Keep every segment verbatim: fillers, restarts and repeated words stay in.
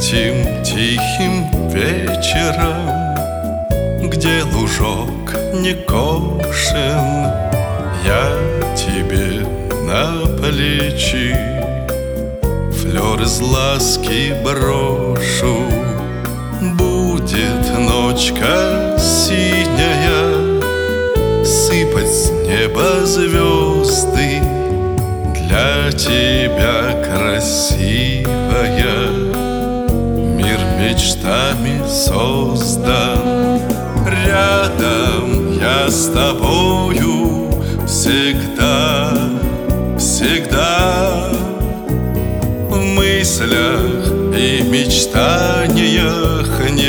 Этим тихим вечером, где лужок не кошен, я тебе на плечи флёр из ласки брошу. Будет ночка синяя, сыпать с неба звезды, для тебя красивая. Мир мечтами создан. Рядом я с тобою всегда, всегда. В мыслях и мечтаниях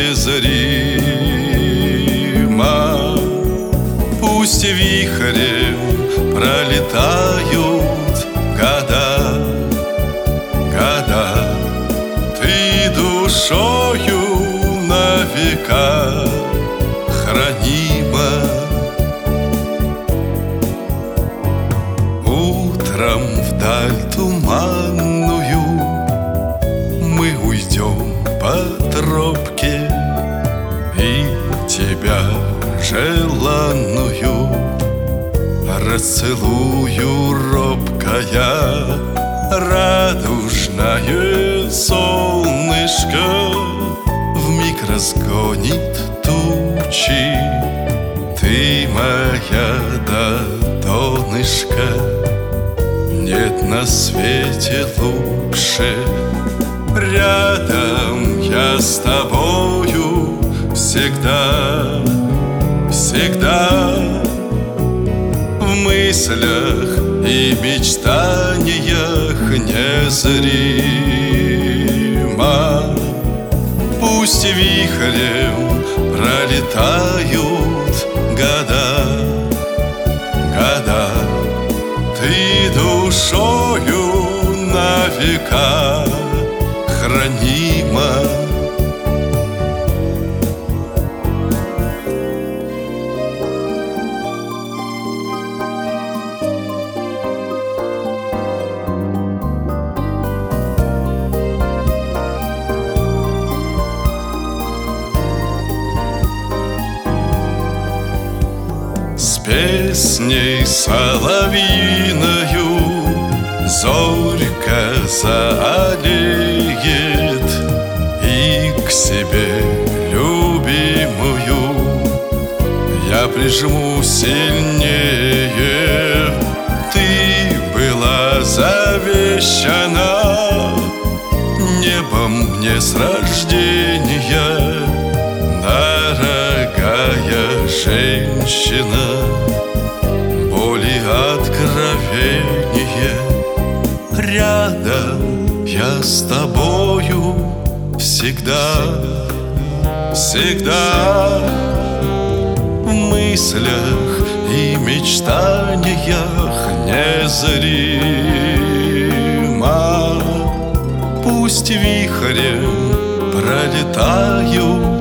незримо. Пусть вихрем пролетают года, года. Ты душою на века хранима. Утром вдаль туманную мы уйдем по тропке, и тебя желанную расцелую робкая. Радужное солнышко вмиг разгонит тучи. Ты моя до донышка, нет на свете лучше. Рядом я с тобою всегда, всегда. В мыслях и мечтаниях незримо. Пусть вихрем пролетают года, года. Ты душою на века хранима. Песней соловьиною зорька заолеет, и к себе любимую я прижму сильнее. Ты была завещана небом мне с рождения, дорогая женщина, боли откровение. Рядом я с тобою всегда, всегда. В мыслях и мечтаниях незримо. Пусть вихрем пролетают